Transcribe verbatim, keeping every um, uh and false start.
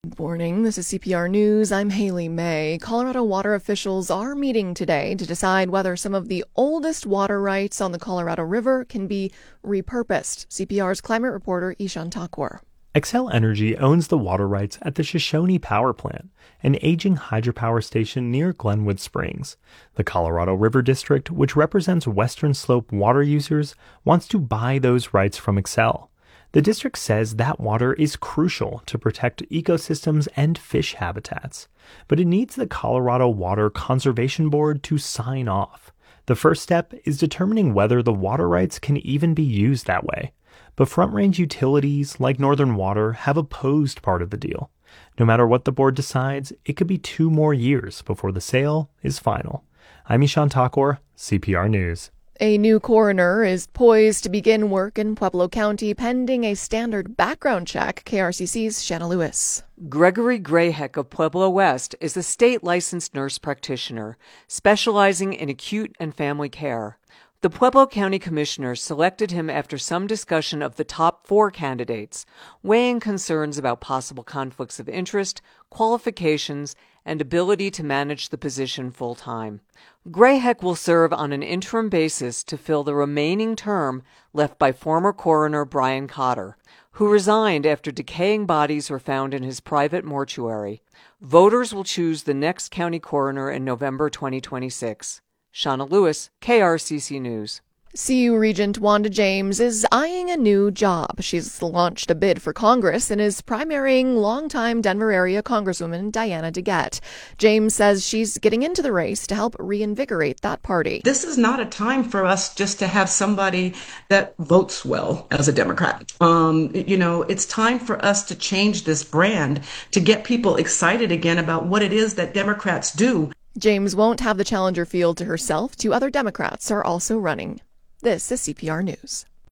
Good morning. This is C P R News. I'm Haley May. Colorado water officials are meeting today to decide whether some of the oldest water rights on the Colorado River can be repurposed. C P R's climate reporter Ishan Thakur. Xcel Energy owns the water rights at the Shoshone Power Plant, an aging hydropower station near Glenwood Springs. The Colorado River District, which represents Western Slope water users, wants to buy those rights from Xcel. The district says that water is crucial to protect ecosystems and fish habitats, but it needs the Colorado Water Conservation Board to sign off. The first step is determining whether the water rights can even be used that way. But Front Range utilities, like Northern Water, have opposed part of the deal. No matter what the board decides, it could be two more years before the sale is final. I'm Ishan Thakur, C P R News. A new coroner is poised to begin work in Pueblo County pending a standard background check. K R C C's Shanna Lewis. Gregory Grayheck of Pueblo West is a state-licensed nurse practitioner specializing in acute and family care. The Pueblo County Commissioner selected him after some discussion of the top four candidates, weighing concerns about possible conflicts of interest, qualifications, and ability to manage the position full-time. Grayheck will serve on an interim basis to fill the remaining term left by former coroner Brian Cotter, who resigned after decaying bodies were found in his private mortuary. Voters will choose the next county coroner in November twenty twenty-six. Shanna Lewis, K R C C News. C U Regent Wanda James is eyeing a new job. She's launched a bid for Congress and is primarying longtime Denver area Congresswoman Diana DeGette. James says she's getting into the race to help reinvigorate that party. This is not a time for us just to have somebody that votes well as a Democrat. Um, you know, it's time for us to change this brand, to get people excited again about what it is that Democrats do. James won't have the challenger field to herself. Two other Democrats are also running. This is C P R News.